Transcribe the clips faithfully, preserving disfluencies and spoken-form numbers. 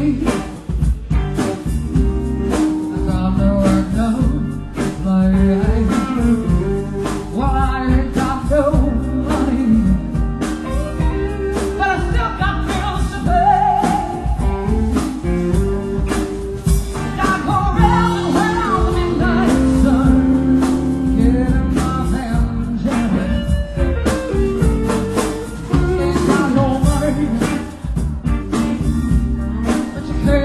me. I got no work, no money. Well, I ain't got no money, but I still got bills to pay. I go around around the midnight sun, getting my hands dirty. Ain't got no money, but you can't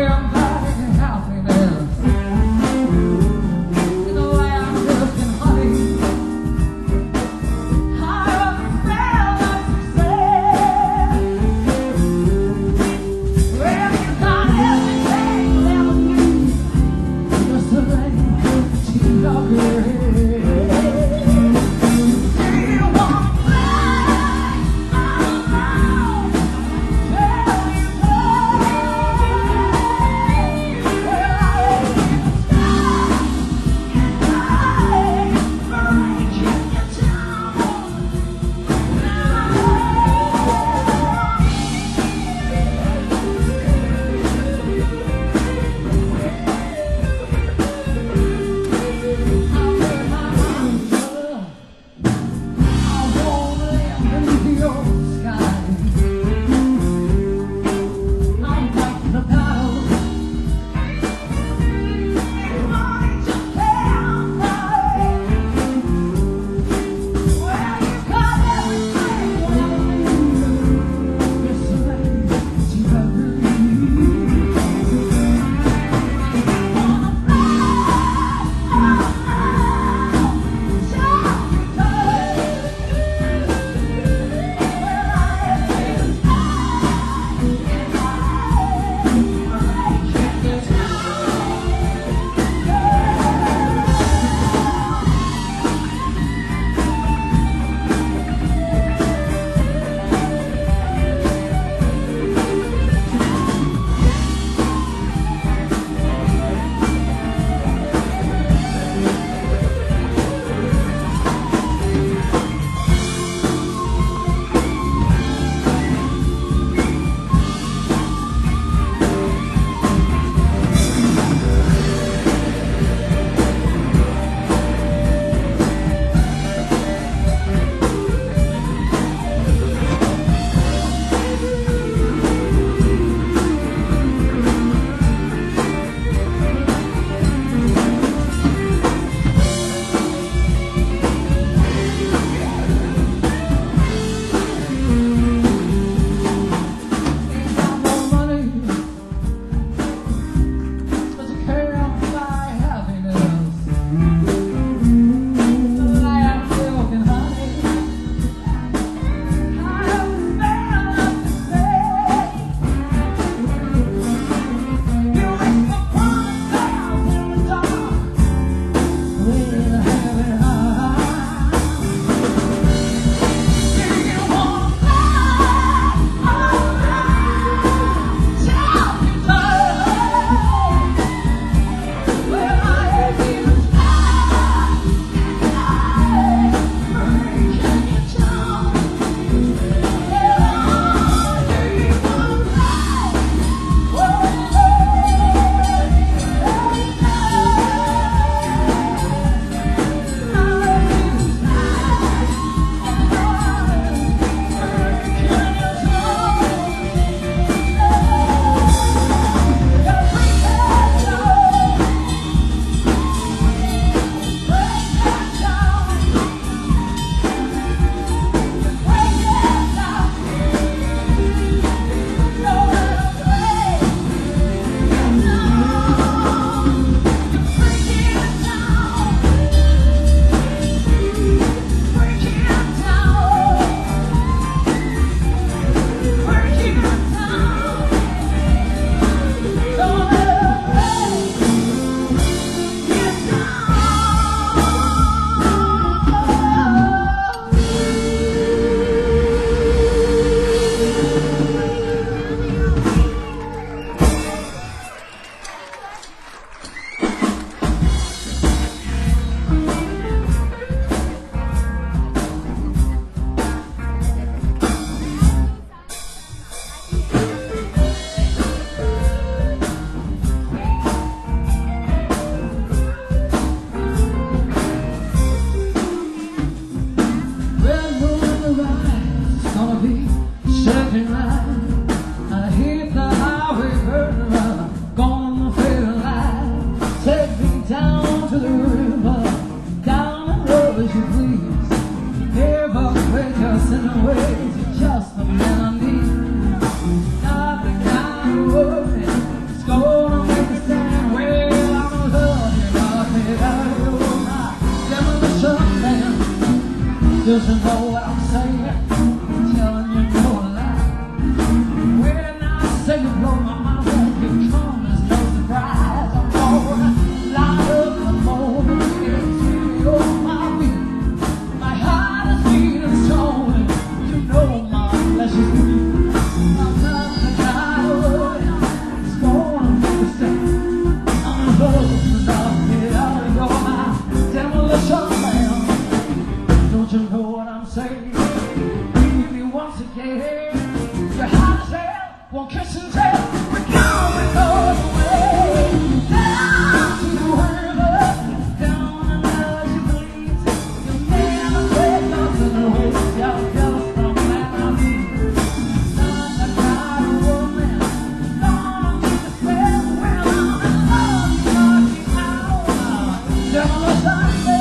Doesn't know what I'm saying, telling you no lie. When I say you blow my mind, won't you come? There's no surprise. I'm gonna light up the moment, it's you on my feet. My heart is beating so, you know my flesh is weak. I'm not the kind of woman that's gonna make a step. I'm in love enough, get out of your mind, demolition man. Don't you know what I'm saying? Leave me once again. Your heart is hell, won't kiss and tell. We're going all the way down to the river, down and as you please. You'll never break nothing away. You're just the man I need. Not the kind of woman gonna make a spell. When I'm in love, knocking out demolition man.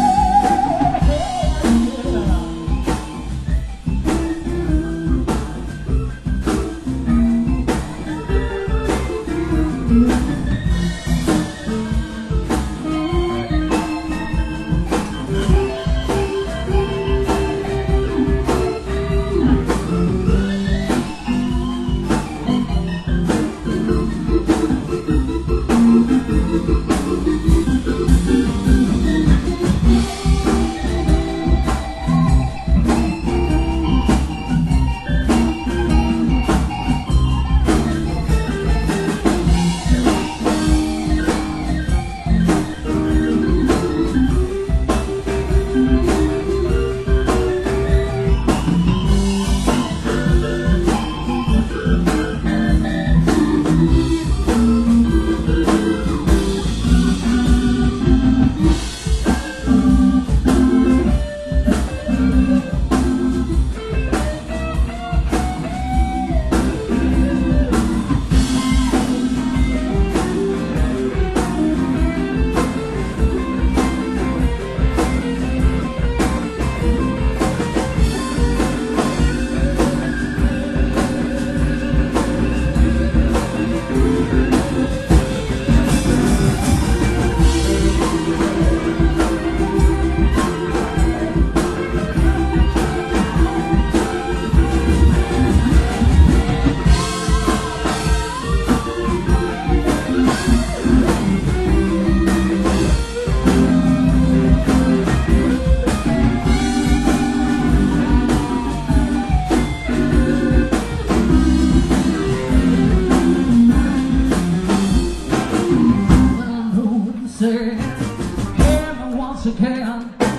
Once again, your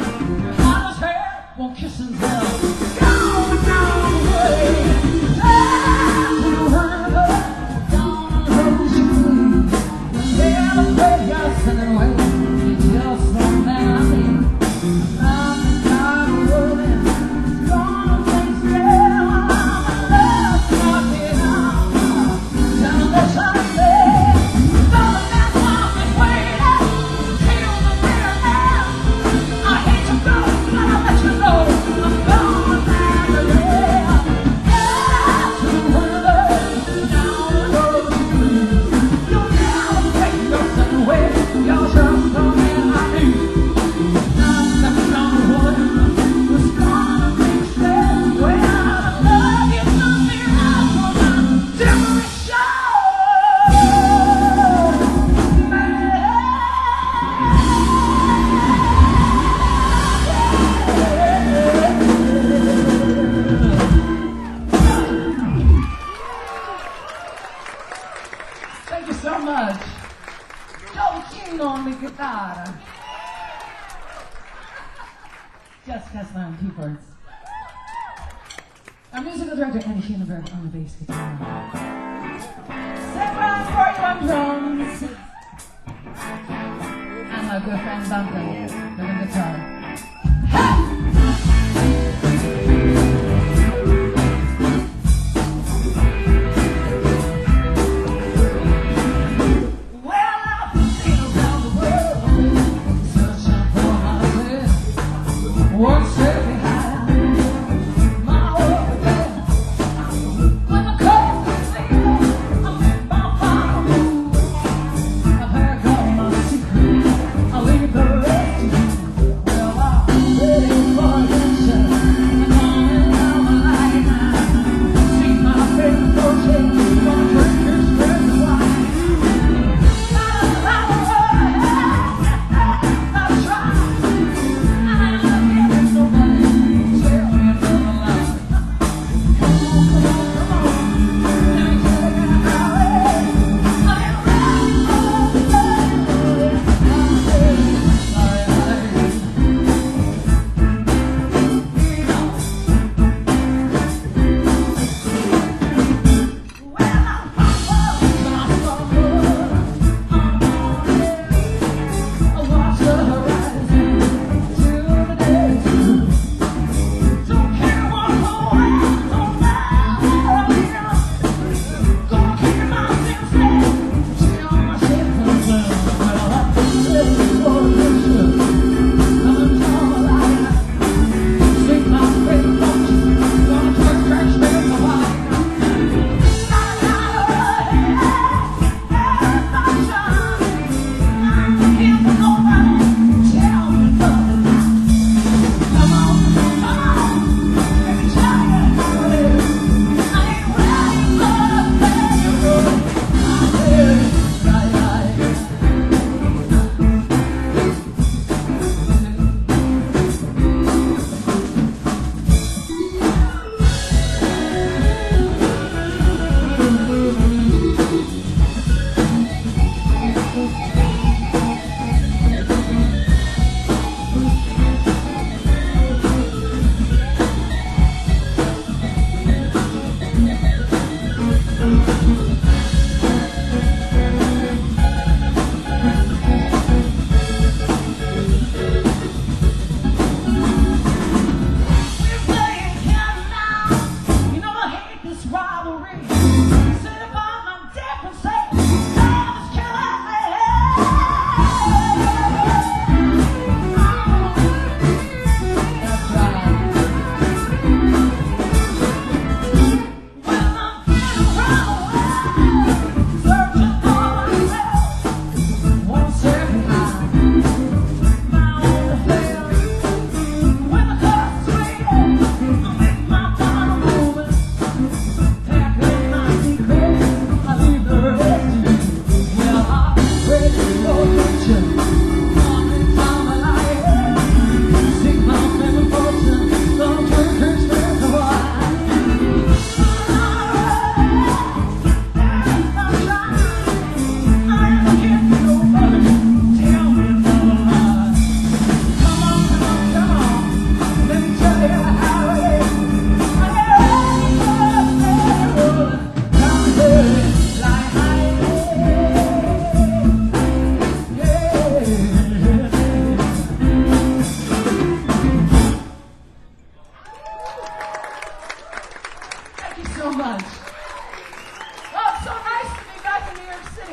heart is hell, won't kiss and tell. Going down the way, down to the river, down on the road you leave. You'll never break your sending away. You're just the man I need. I'm the kind of woman who's gonna make spell. I'm knocking out down the Sunday. Don't let one be waiting till the bitter end. I hate to go, but I'll let you know I'm going down the rail. Down to the river, down the road you leave. You'll never take yourself away. You're just the man I need. I'm the kind of woman who's gonna make a step. When I love you, nothing else will not demolition man. Thank you so much. Joe King on the guitar. Jessica Slam keyboards. Our musical director Andy Schoenberg on the bass guitar. Second round for you on drums. And my good friend Duncan on the guitar. Well, I've been around the world, searching for myself. What's there behind my world? When the cold is leaving, I'm in my final move. I've had all my secrets, I'll leave the rest to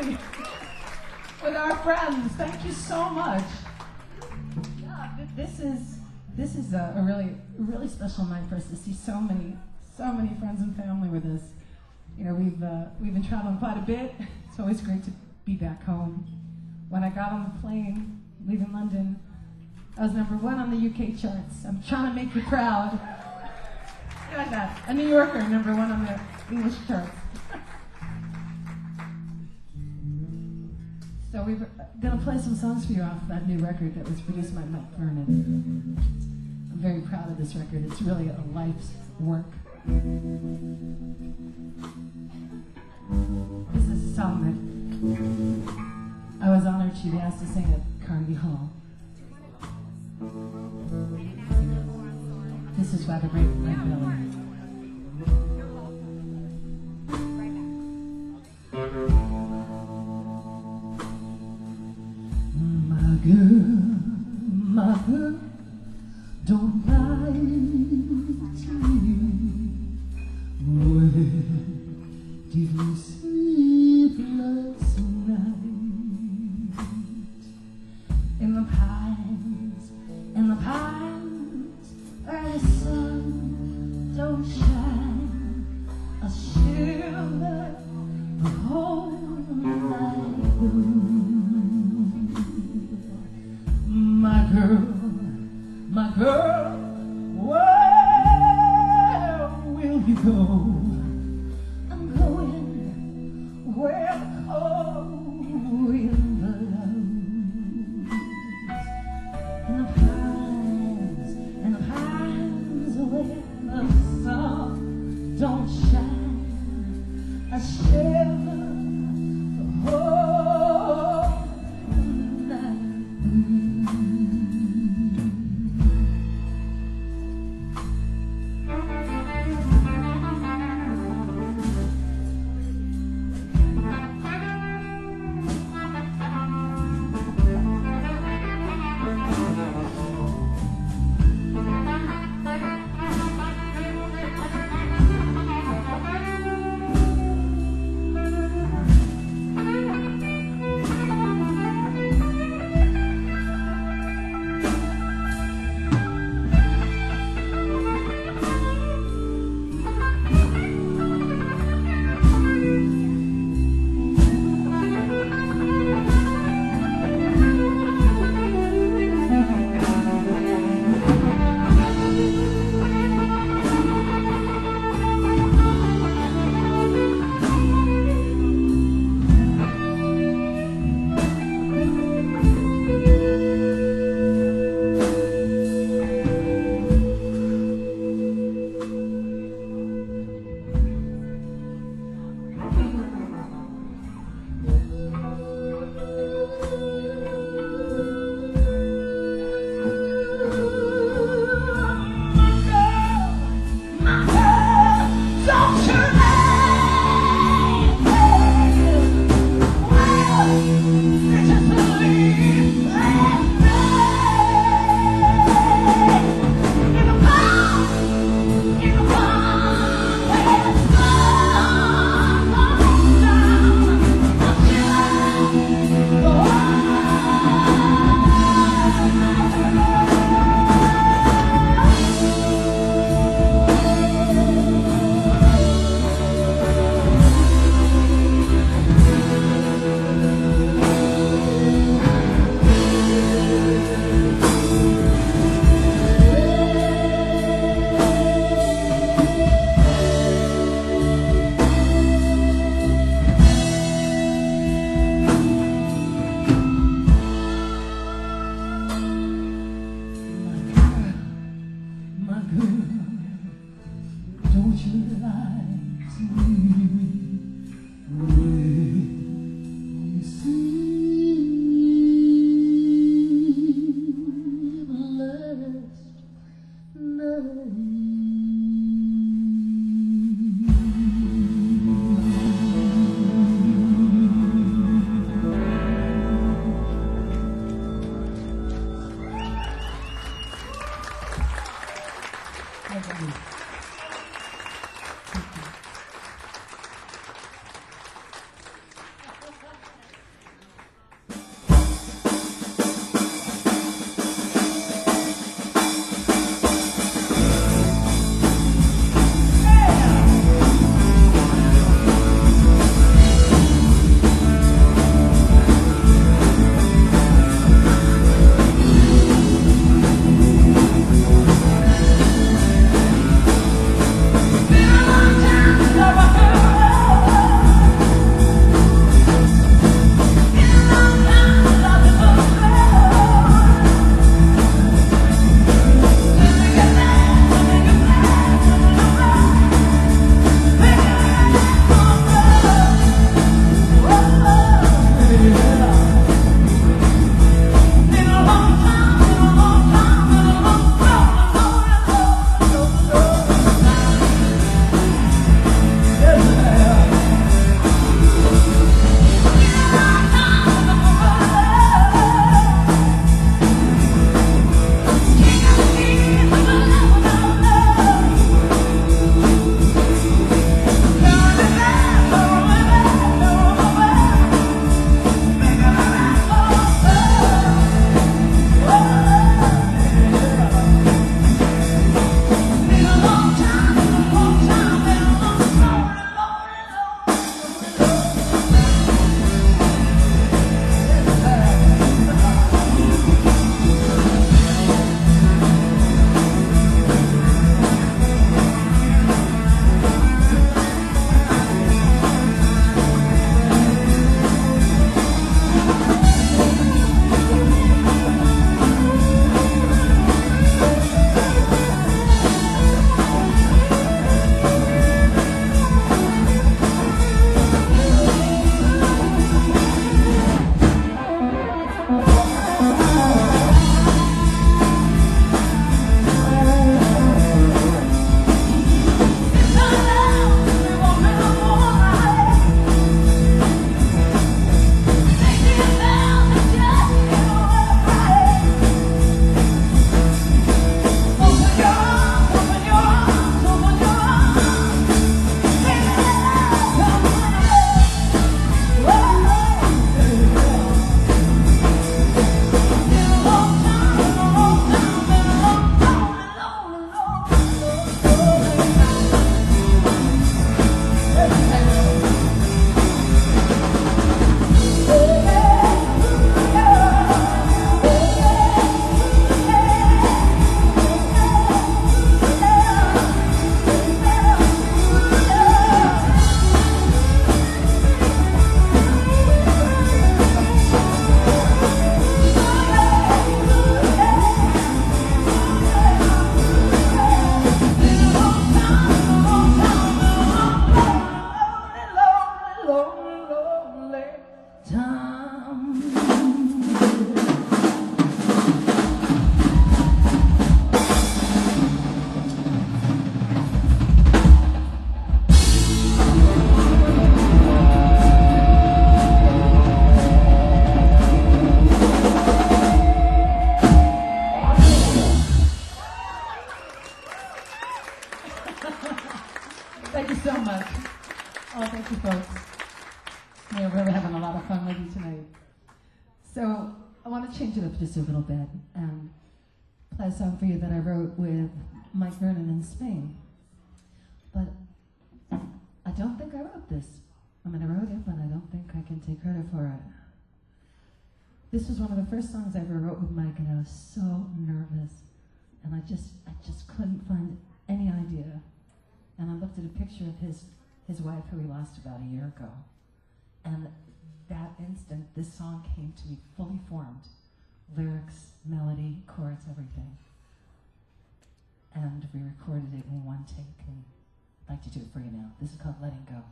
family, with our friends. Thank you so much. Yeah, th- this is this is a, a really really special night for us to see so many so many friends and family with us. You know, we've uh, we've been traveling quite a bit. It's always great to be back home. When I got on the plane leaving London, I was number one on the U K charts. I'm trying to make you proud. Like that. A New Yorker, number one on the English charts. So we're going to play some songs for you off that new record that was produced by Mike Vernon. I'm very proud of this record. It's really a life's work. This is a song that I was honored she'd asked to sing at Carnegie Hall. This is by the great Red Belly. My girl, my girl, don't lie to me. Where did we sleep last night? In the pines, in the pines, where the sun don't shine, a shiver the whole night through. My girl, my girl, where will you go? I'm going where the cold wind blows. In the pines, in the pines where the sun don't shine, I shiver the whole time. Thank you so much. Oh, thank you, folks. We're really having a lot of fun with you tonight. So I want to change it up just a little bit and play a song for you that I wrote with Mike Vernon in Spain. But I don't think I wrote this. I mean, I wrote it, but I don't think I can take credit for it. This was one of the first songs I ever wrote with Mike, and I was so nervous, and I just, I just couldn't find any idea. And I looked at a picture of his, his wife, who he lost about a year ago. And that instant, this song came to me fully formed. Lyrics, melody, chords, everything. And we recorded it in one take, and I'd like to do it for you now. This is called Letting Go.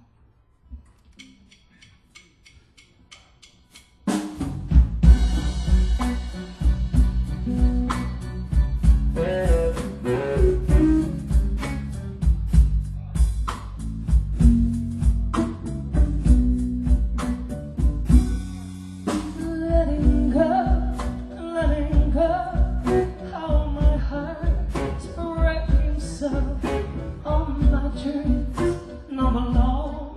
On my dreams, no more long.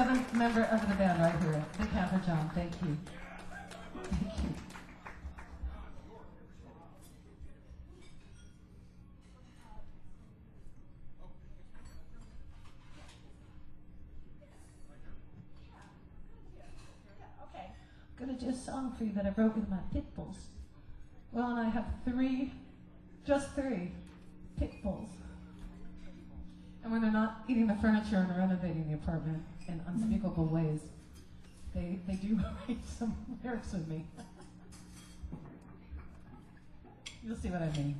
seventh member of the band right here. Big hand for John. Thank you. Thank you. I'm gonna do a song for you that I wrote with my pit bulls. Well, and I have three, just three, pit bulls. And when they're not eating the furniture and renovating the apartment in unspeakable ways, they, they do write some lyrics with me. You'll see what I mean.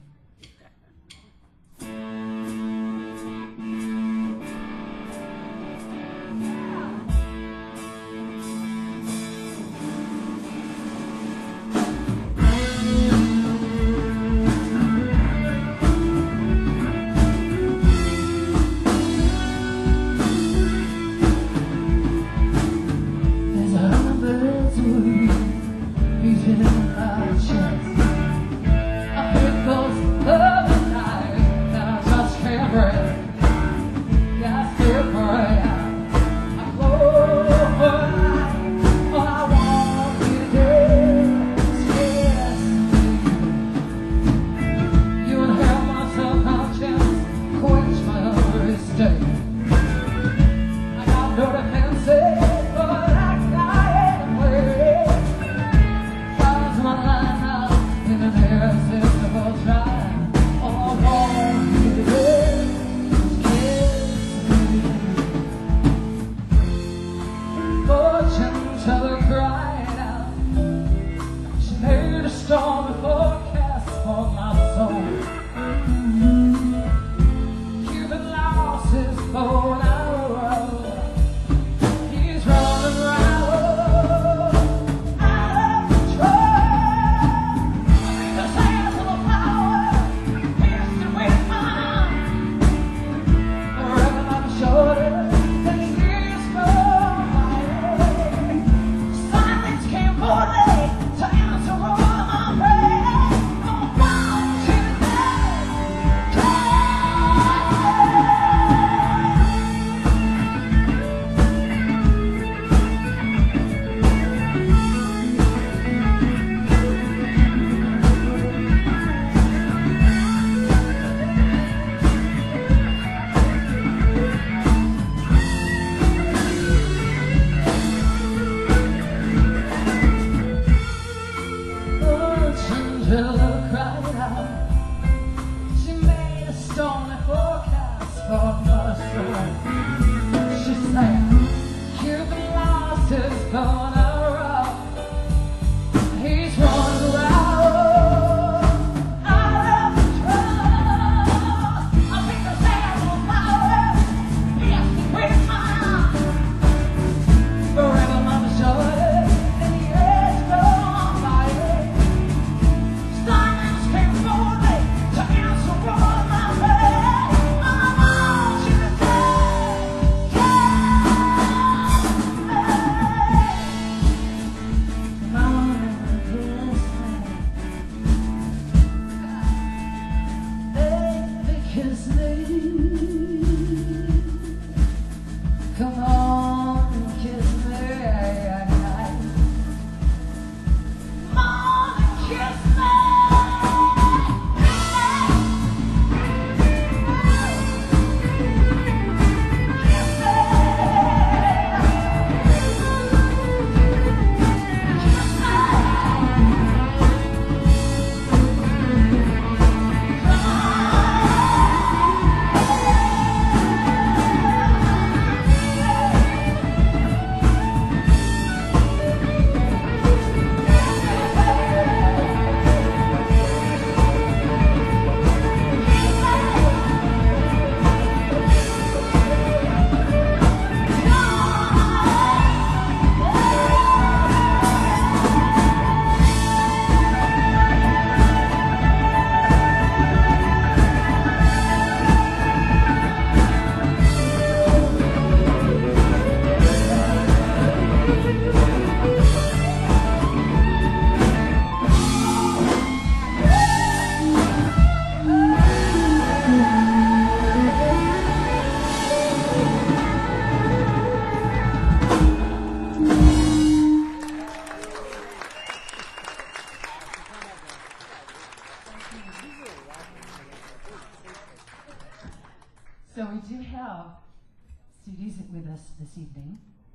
with us this evening.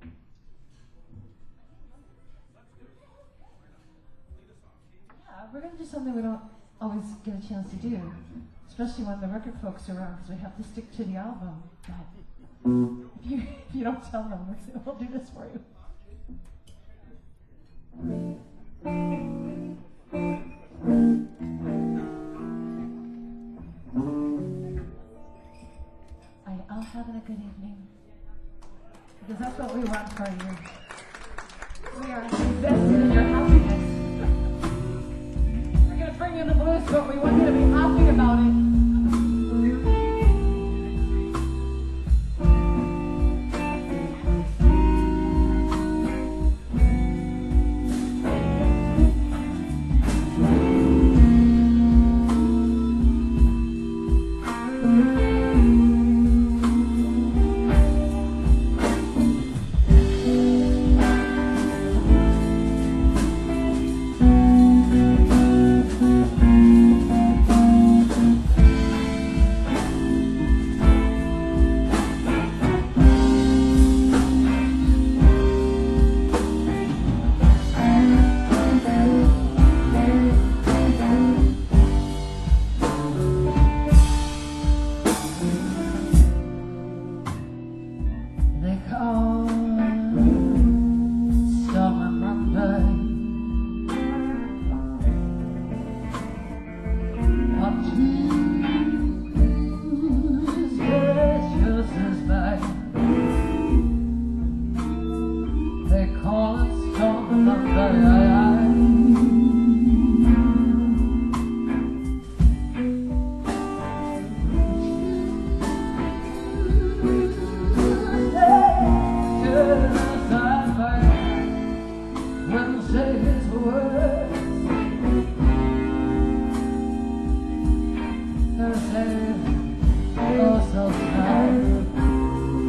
Yeah, we're going to do something we don't always get a chance to do, especially when the record folks are around, because we have to stick to the album. But if you, if you don't tell them, we'll do this for you. Are you all having a good evening? Because that's what we want for you. We are invested in your happiness. We're going to bring in the blues, but we want you to be happy about it.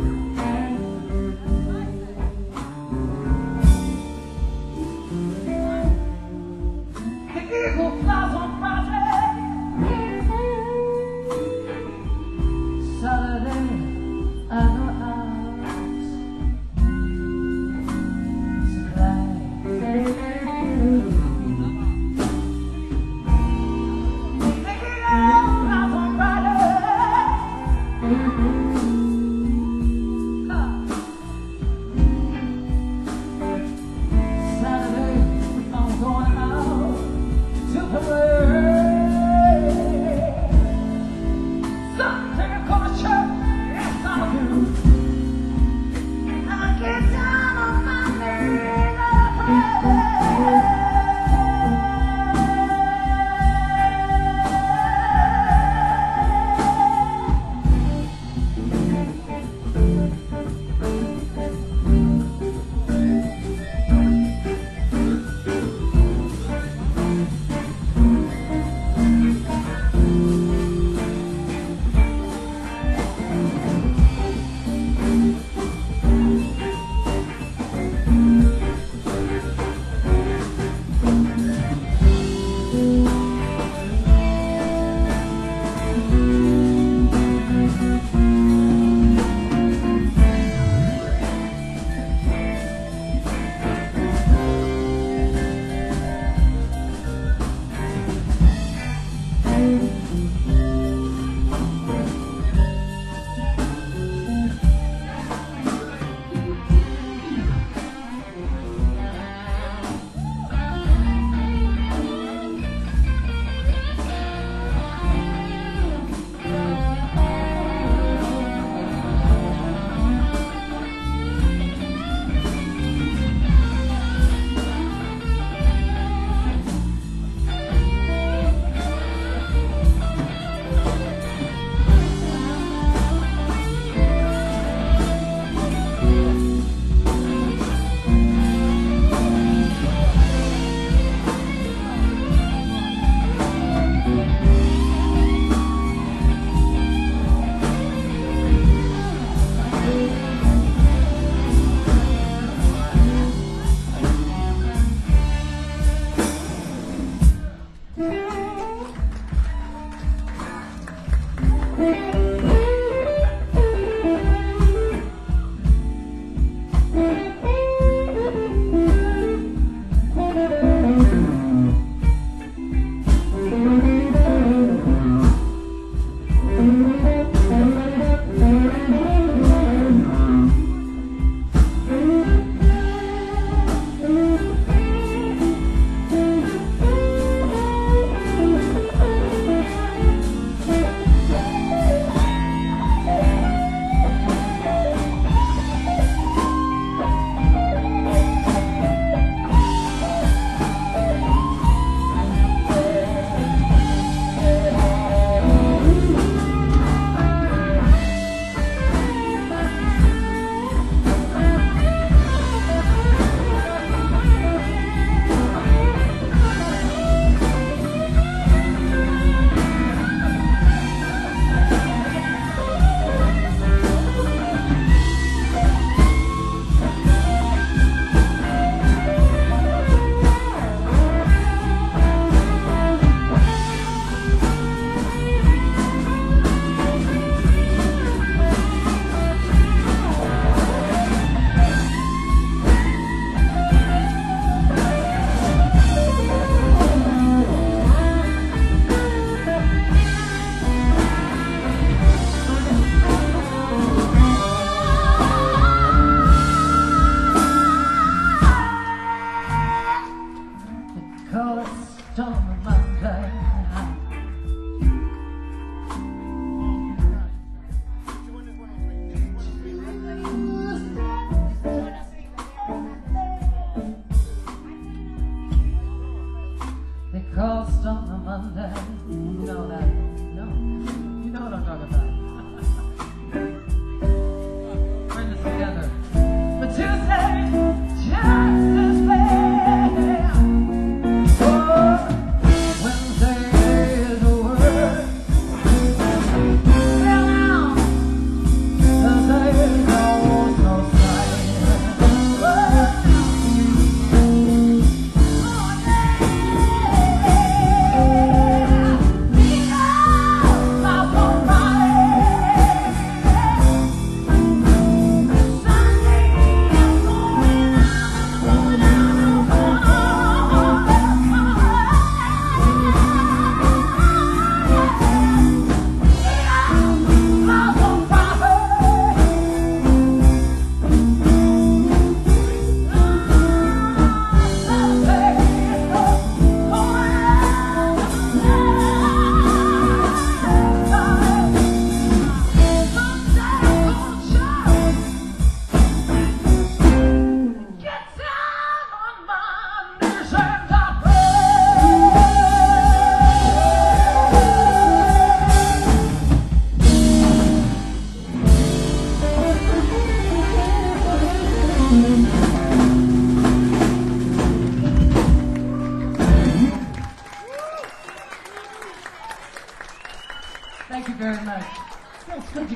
Thank you.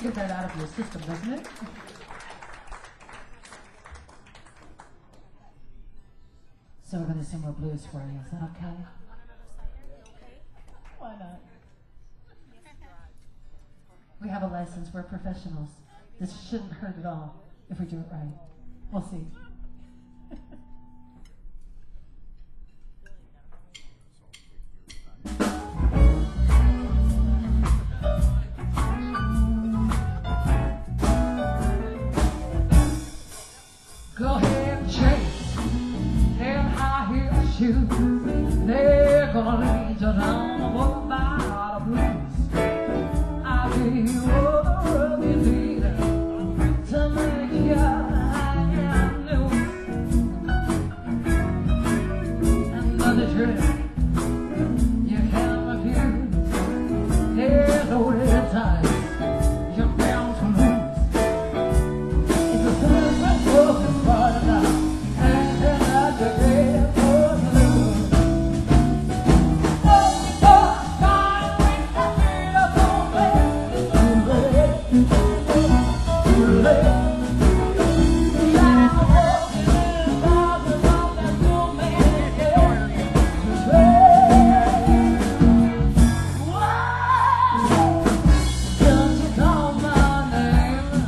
get that out of your system, doesn't it? So we're going to sing more blues for you. Is that okay? Why not? We have a license. We're professionals. This shouldn't hurt at all if we do it right. We'll see. Go ahead and chase them high heel shoes. They're gonna lead you down a walk by the blues. I'll be all of you need to make you high new. Another trip you can't refuse. There's no red tide. You're bound to lose. It's a silver broken part now, and then I just get for the lose. Oh, oh, God, when I feel so bad, it's too late, too late. Yeah, I'm walking in a thousand miles, that's too many days. Too late. Whoa, don't you call my name.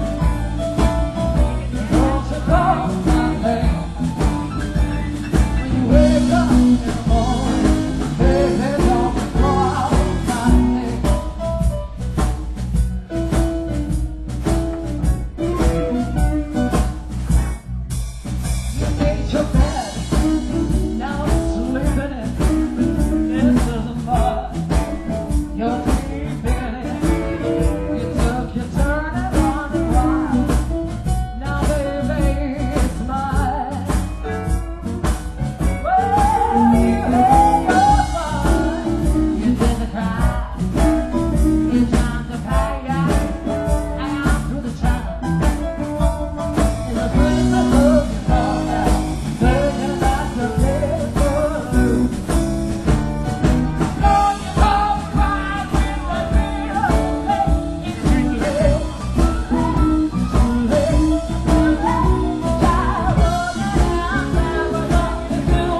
Don't you call my name. When you wake up in the morning, baby, don't you call my name. You made your bed, now it's sleeping in it. This isn't mud, you're deep in it. You took your turn and running wild. Now, baby, it's mine. Well, you had your fun. You didn't cry. It's time to pack out. Out through the town. In the Christmas love you fall down. Thinking about your beautiful blue. Don't you call me right when the beat is too late. Too late. Child, I'm never gonna do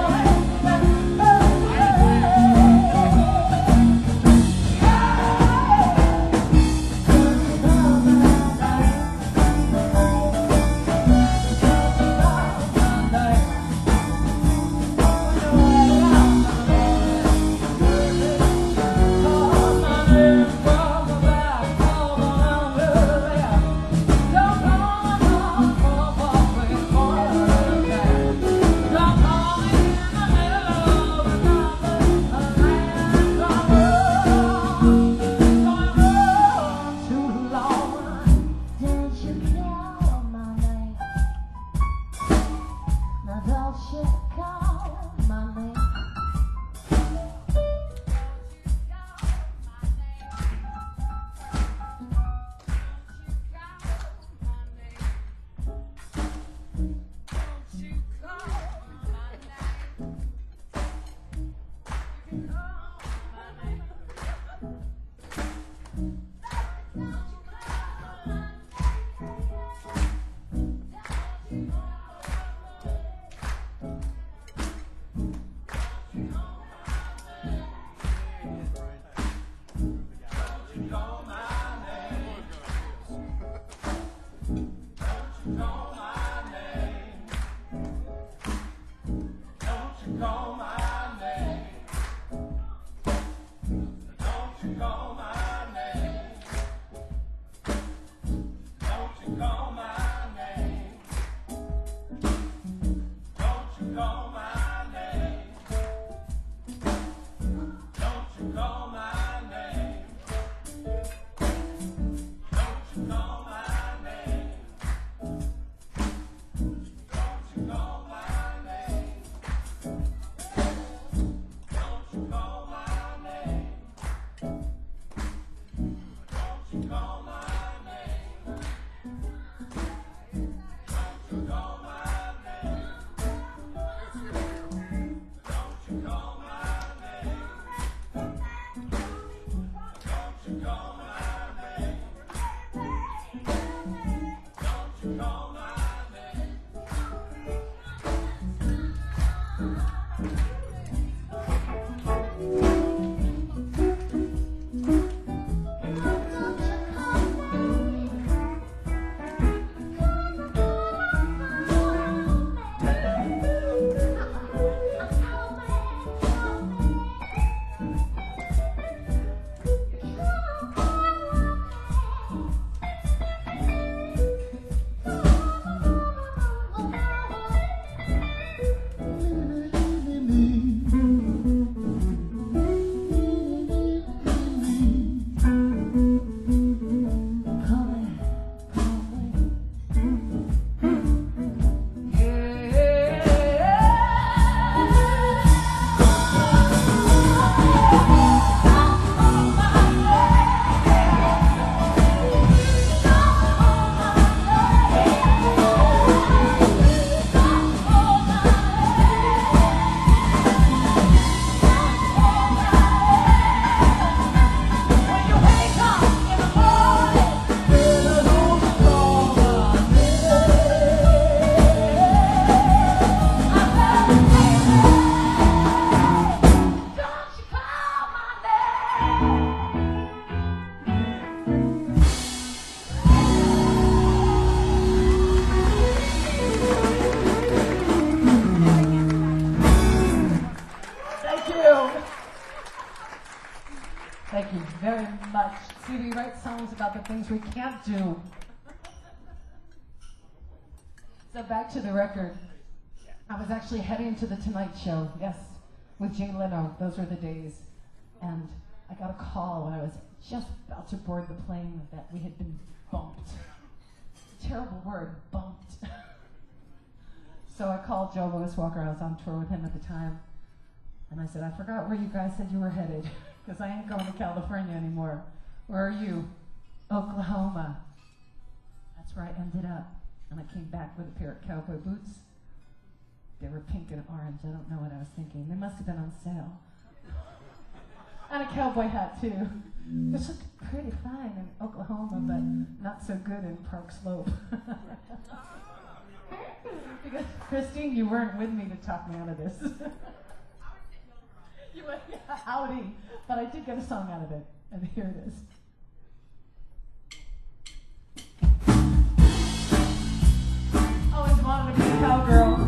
Thank you very much. See, we write songs about the things we can't do. So back to the record. I was actually heading to the Tonight Show, yes, with Jay Leno. Those were the days. And I got a call when I was just about to board the plane that we had been bumped. It's a terrible word, bumped. So I called Joe Louis Walker. I was on tour with him at the time. And I said, I forgot where you guys said you were headed, because I ain't going to California anymore. Where are you? Oklahoma. That's where I ended up. And I came back with a pair of cowboy boots. They were pink and orange. I don't know what I was thinking. They must have been on sale. And a cowboy hat, too. This looked pretty fine in Oklahoma, but not so good in Park Slope. Because, Christine, you weren't with me to talk me out of this. You went, yeah, howdy. But I did get a song out of it, and here it is. Always wanted to be a cowgirl.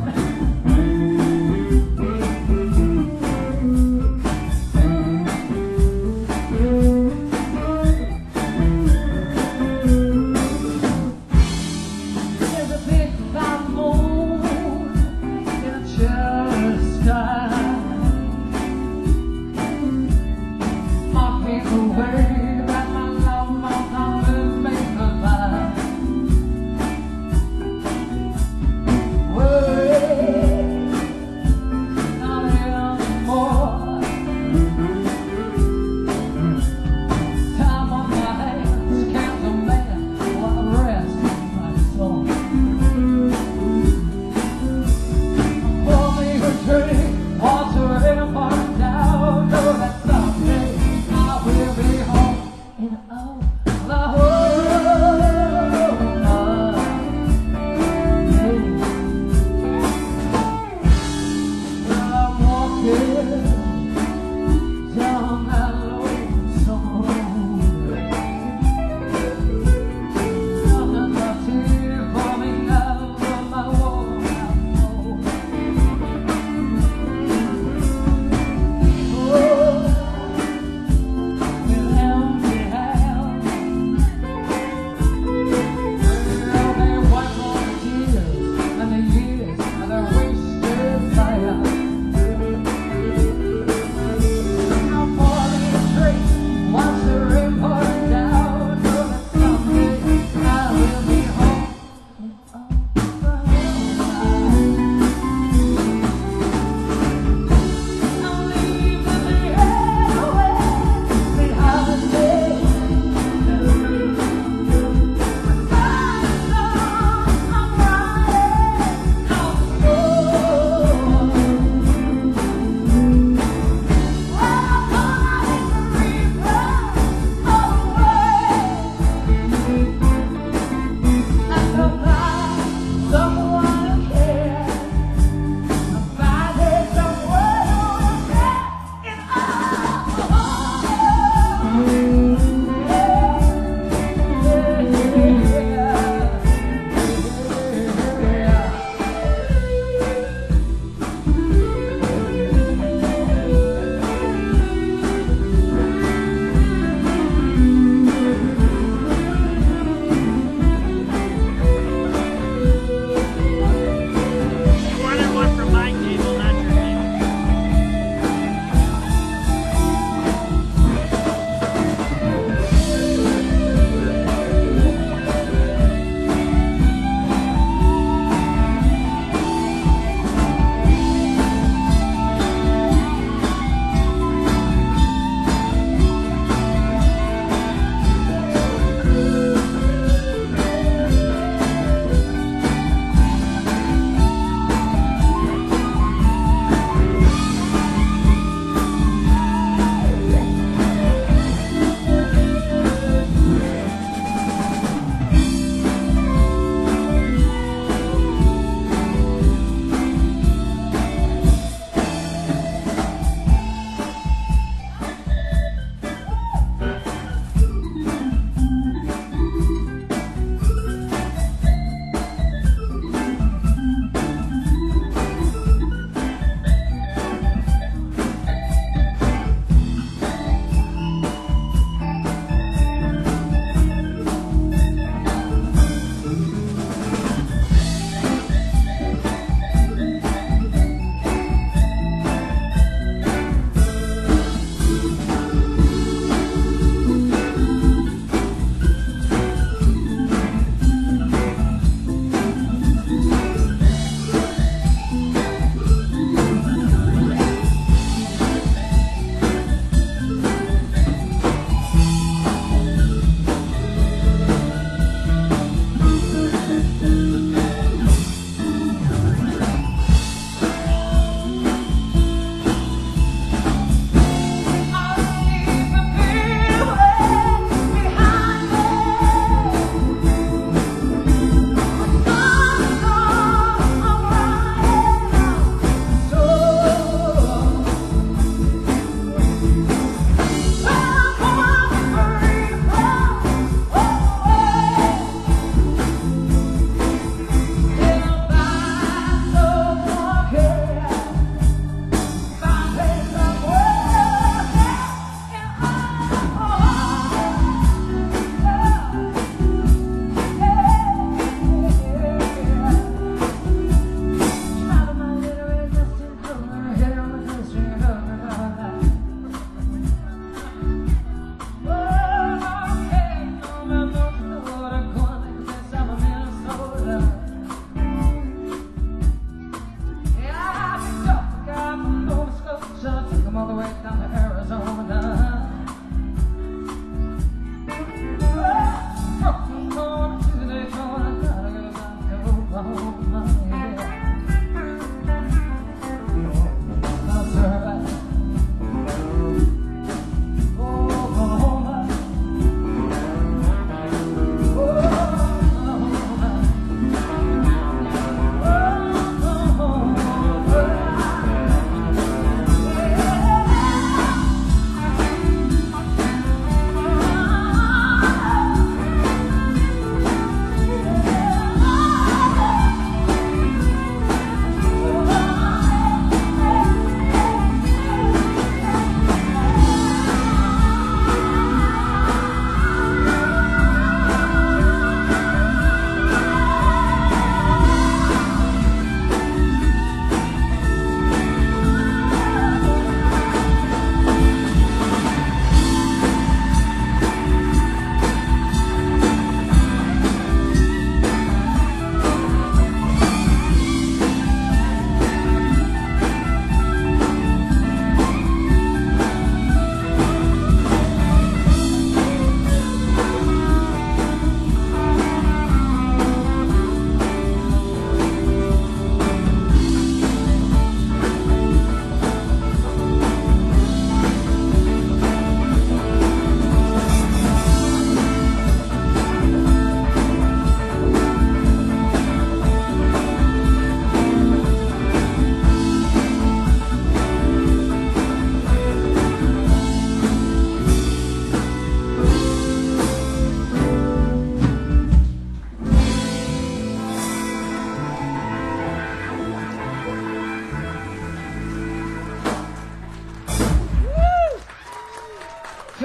Word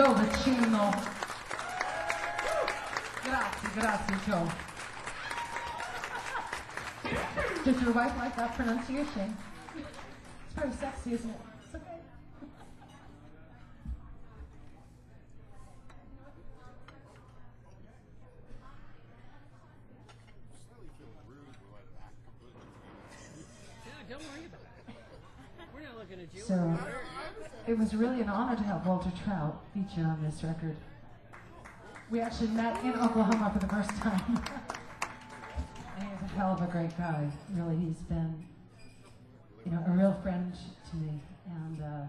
Joe Vicino. Grazie, grazie, Joe. Does your wife like that pronunciation? It's very sexy, isn't it? It's okay. Don't worry about it. We're not looking at you. So, it was really an honor to have Walter Trout feature on this record. We actually met in Oklahoma for the first time. And he's a hell of a great guy. Really, he's been, you know, a real friend to me. And uh,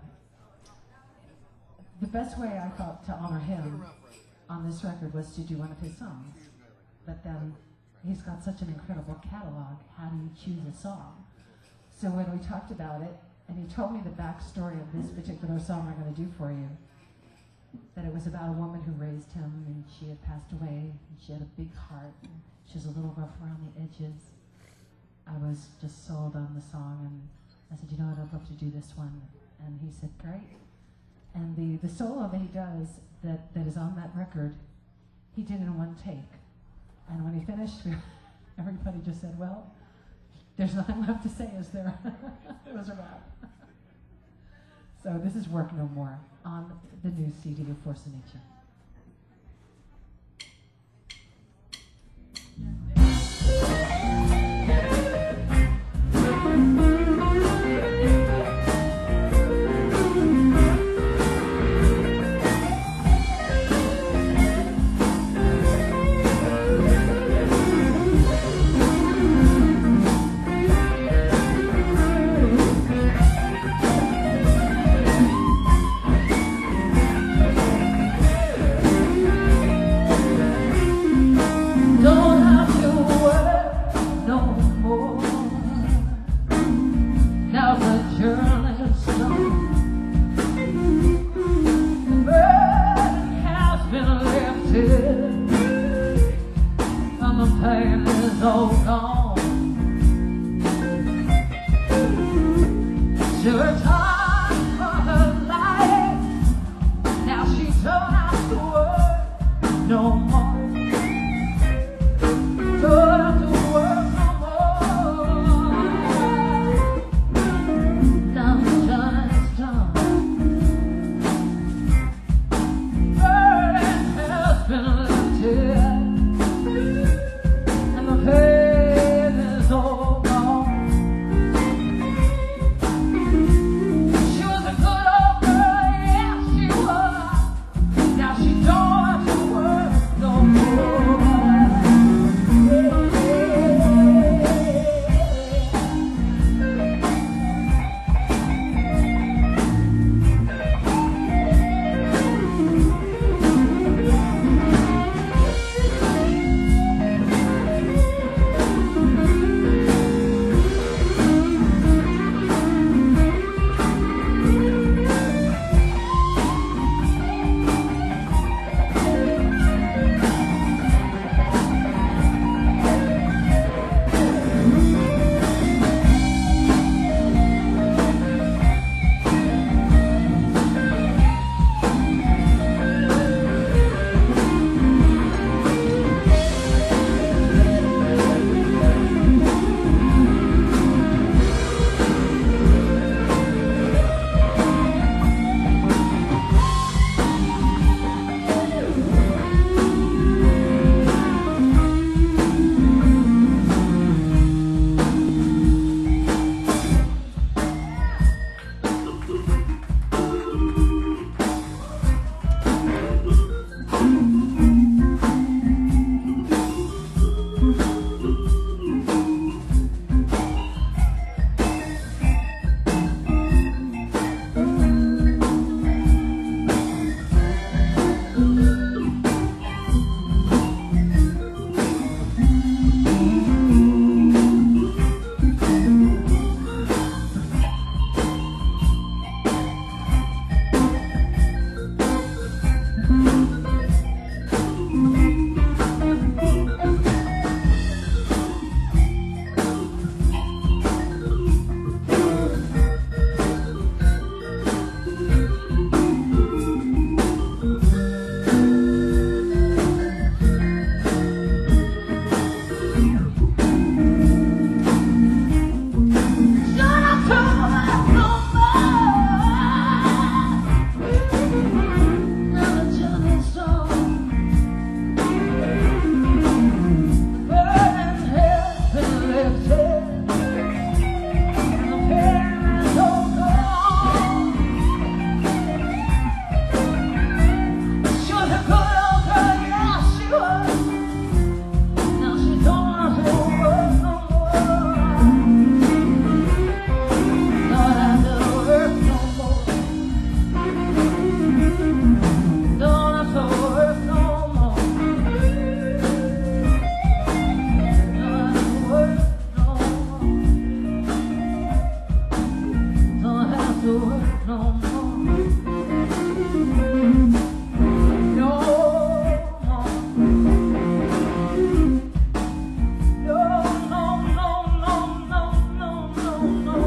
the best way I thought to honor him on this record was to do one of his songs. But then he's got such an incredible catalog. How do you choose a song? So when we talked about it, and he told me the backstory of this particular song I'm going to do for you, that it was about a woman who raised him, and she had passed away, and she had a big heart, and she was a little rough around the edges. I was just sold on the song, and I said, you know what, I'd love to do this one. And he said, great. And the, the solo that he does, that, that is on that record, he did in one take. And when he finished, everybody just said, well, there's nothing left to say, is there? It was a wrap. So this is Work No More on the new C D of Force of Nature.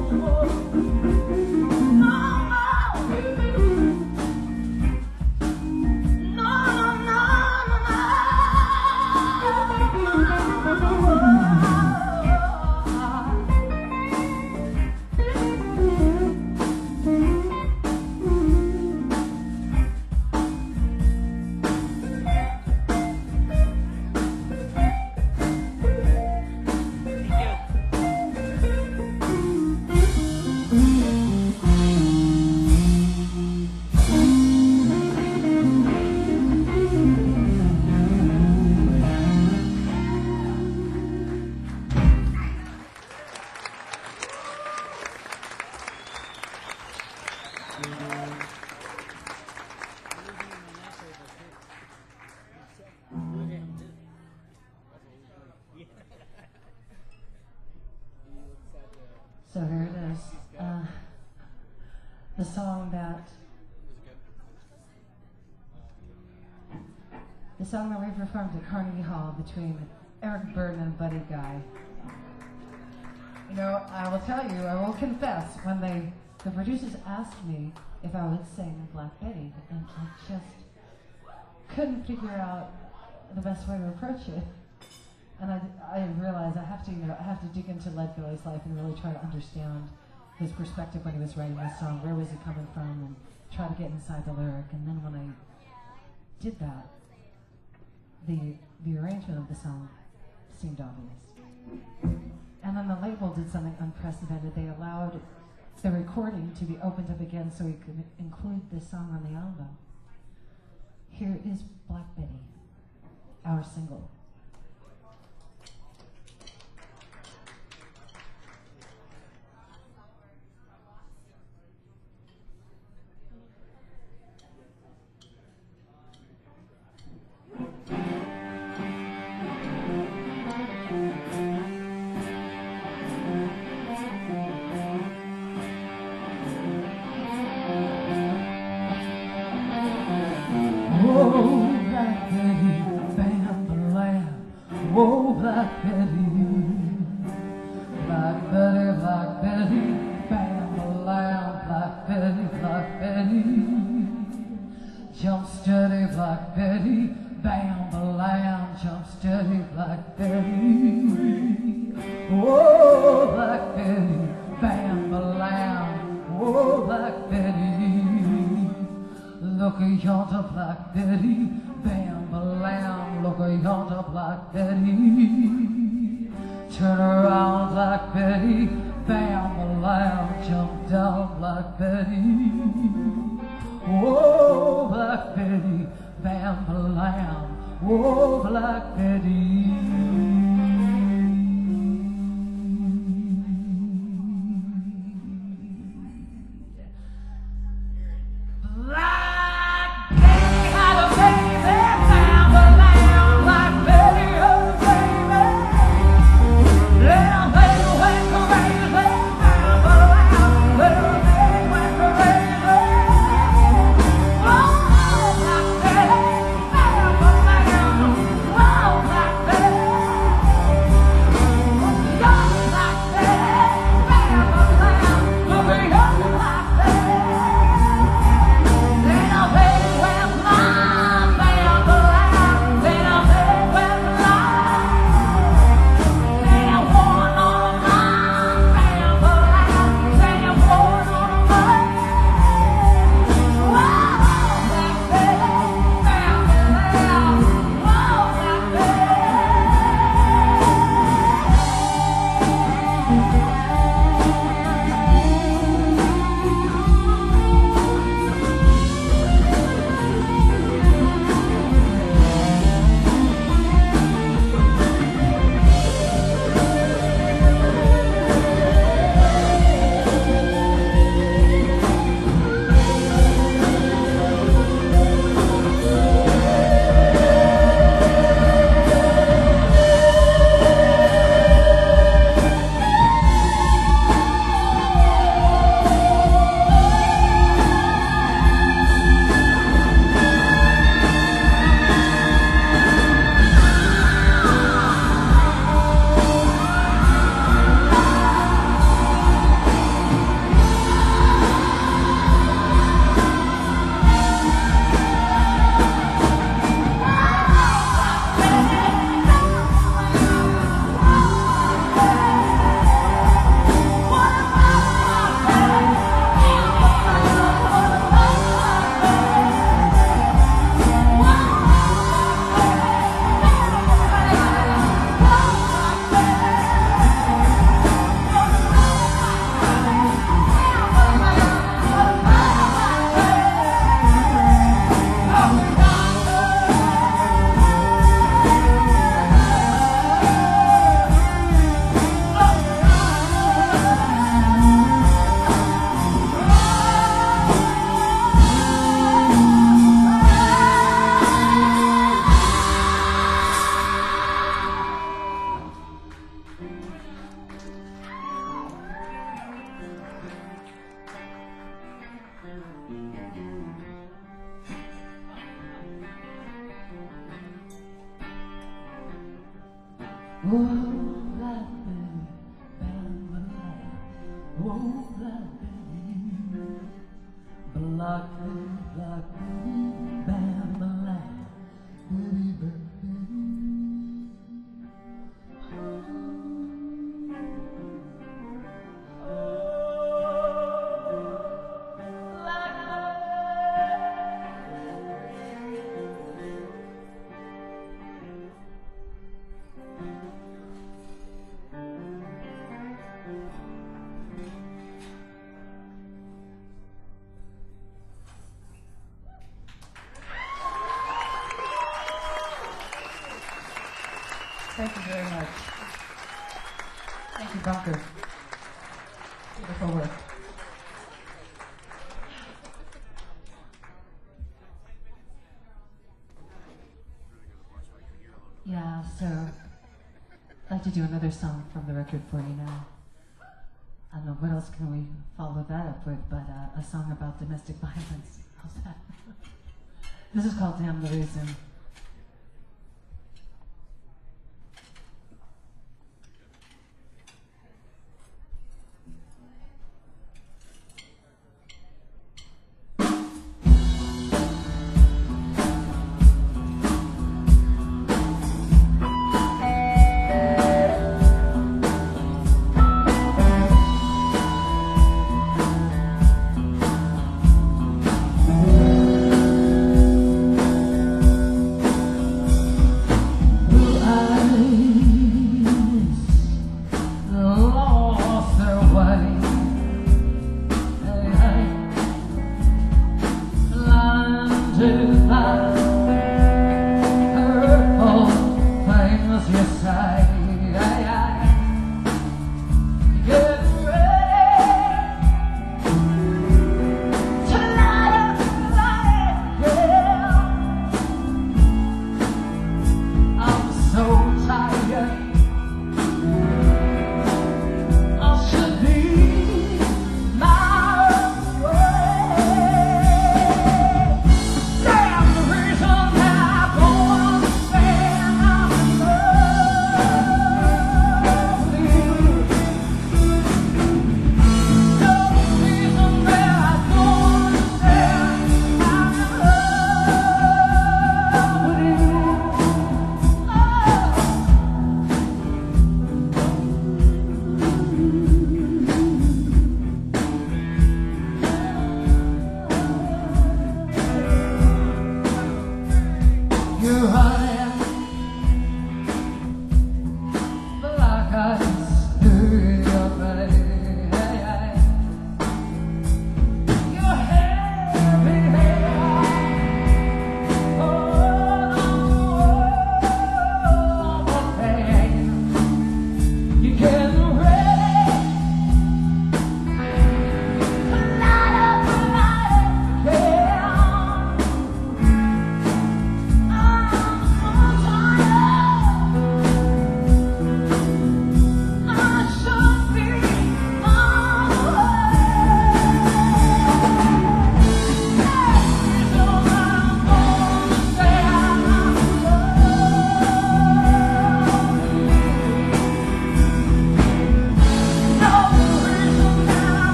So here it is. Uh, the song that the song that we performed at Carnegie Hall between Eric Burdon and Buddy Guy. You know, I will tell you, I will confess, when they the producers asked me if I would sing Black Betty, and I just couldn't figure out the best way to approach it. And I, I realized I have to, you know, I have to dig into Lead Belly's life and really try to understand his perspective when he was writing this song. Where was he coming from? And try to get inside the lyric. And then when I did that, the the arrangement of the song seemed obvious. And then the label did something unprecedented. They allowed the recording to be opened up again so we could include this song on the album. Here is Black Betty, our single. Oh, Black Betty, Black Betty, Black Betty, bam-a-lamb, Black Betty, Black Betty, jump steady, Black Betty, bam-a-lamb, jump steady, Black Betty. Oh, Black Betty, bam-a-lamb, oh, Black Betty, look at yonder Black Betty, bam-a-lamb, look at yonder Black Betty. Turn around, Black Betty, bam-a-lamb, jump down, Black Betty. Oh, Black Betty, bam-a-lamb, oh, Black Betty. Black Betty, Black Betty, Bambalaya. Oh, Black Betty, Black Betty, Black Betty, Bambalaya. Betty, Betty, Thank you very much. Thank you, Bunker. Beautiful work. Yeah, so I'd like to do another song from the record for you now. I don't know, what else can we follow that up with but uh, a song about domestic violence. How's that? This is called Damn the Reason. Thank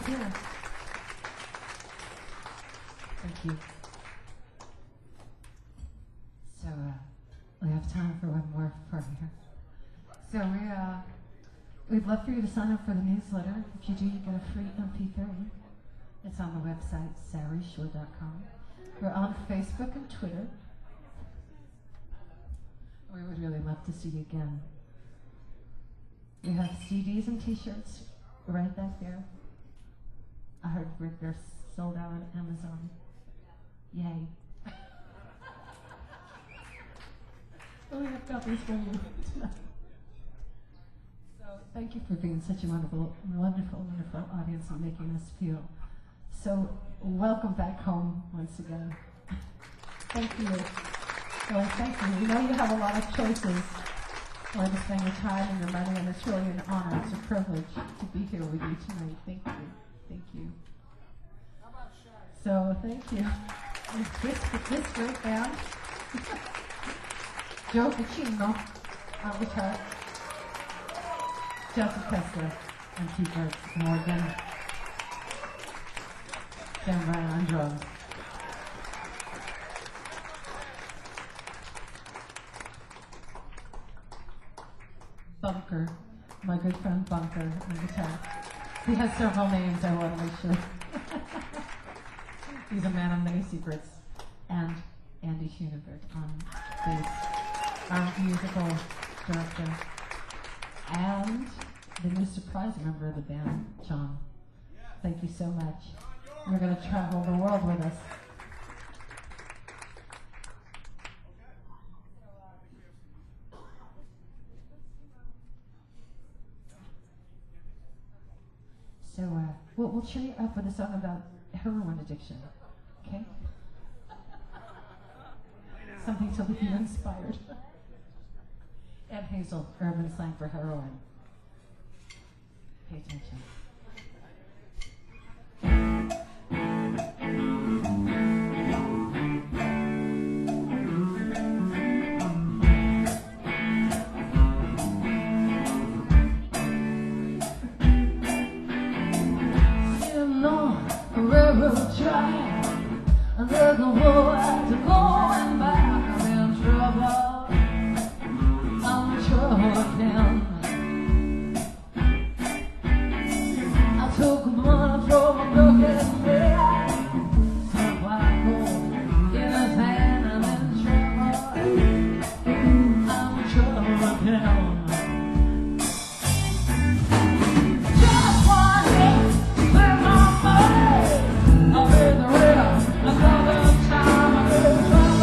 here. Thank you. So uh, we have time for one more for here. So we uh, we'd love for you to sign up for the newsletter. If you do, you get a free M P three. It's on the website sari shore dot com. We're on Facebook and Twitter. We would really love to see you again. We have C Ds and T-shirts right back there. I heard they're sold out on Amazon. Yay. Oh, we have copies for you tonight. So thank you for being such a wonderful, wonderful, wonderful audience and making us feel so welcome back home once again. Thank you. So thank you. We know you have a lot of choices where to spend your time and your money, and it's really an honor, it's a privilege to be here with you tonight. Thank you. Thank you. So thank you. And this, this great band, Joe Ficino on guitar, Joseph Kessler on keyboards, Morgan, Sam Ryan on drums. Bunker, my good friend Bunker on guitar. He has several names, I want to make sure. He's a man of many secrets. And Andy Schoenberg on bass, our musical director. And the new surprise member of the band, John. Thank you so much. You're going to travel the world with us. So uh, we'll, we'll cheer you up with a song about heroin addiction, okay? Something to leave you inspired. Ed Hazel, urban slang for heroin. Pay attention. I'm looking forward to going back. I'm in trouble. I'm in trouble again. I took money from a broken man. Some black gold in his hand. I'm in trouble. I'm in trouble again. Just one hit, spend my money. I'm in the real. Another time I could try.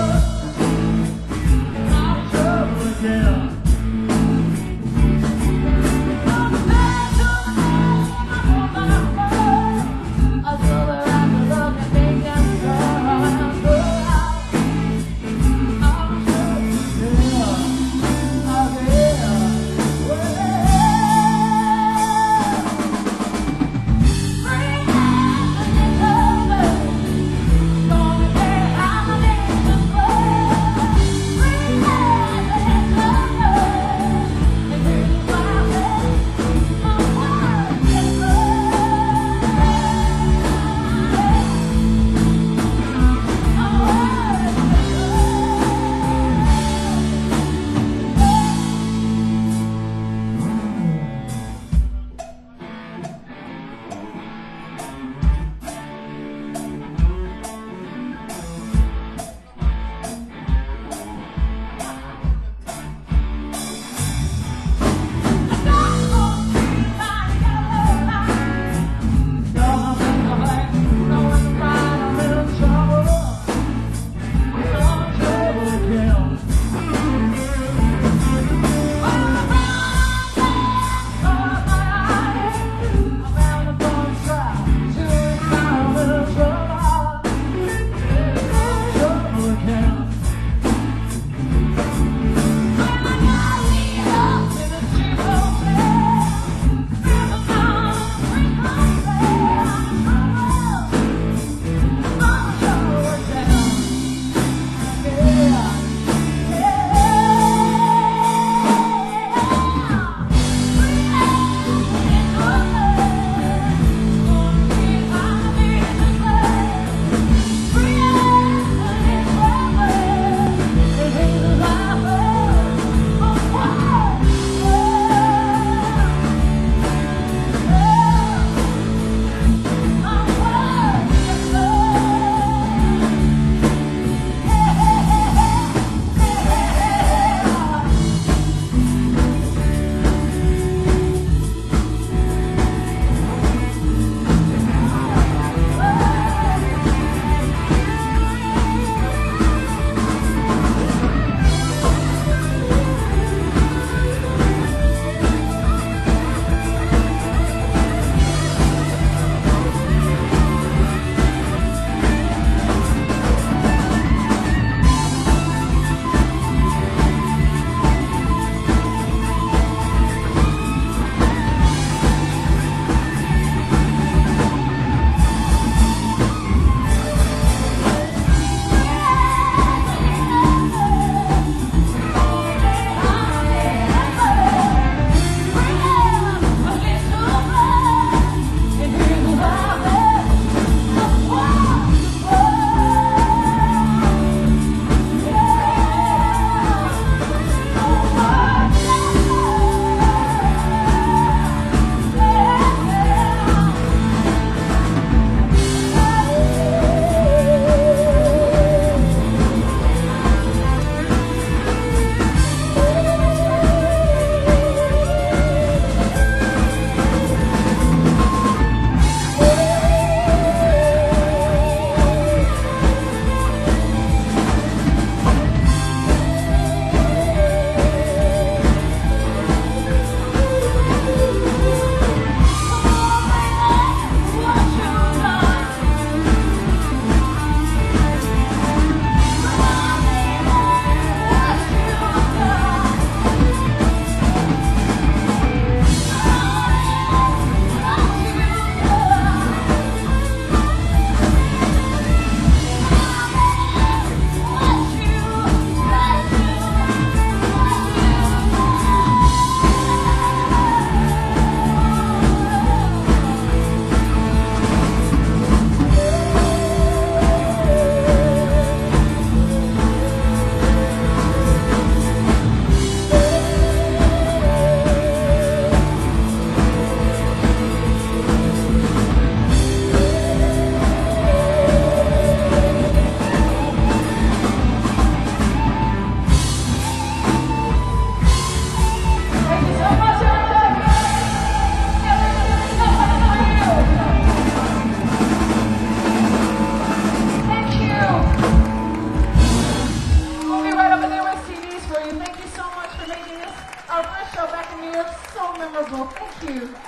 wonderful. Thank you.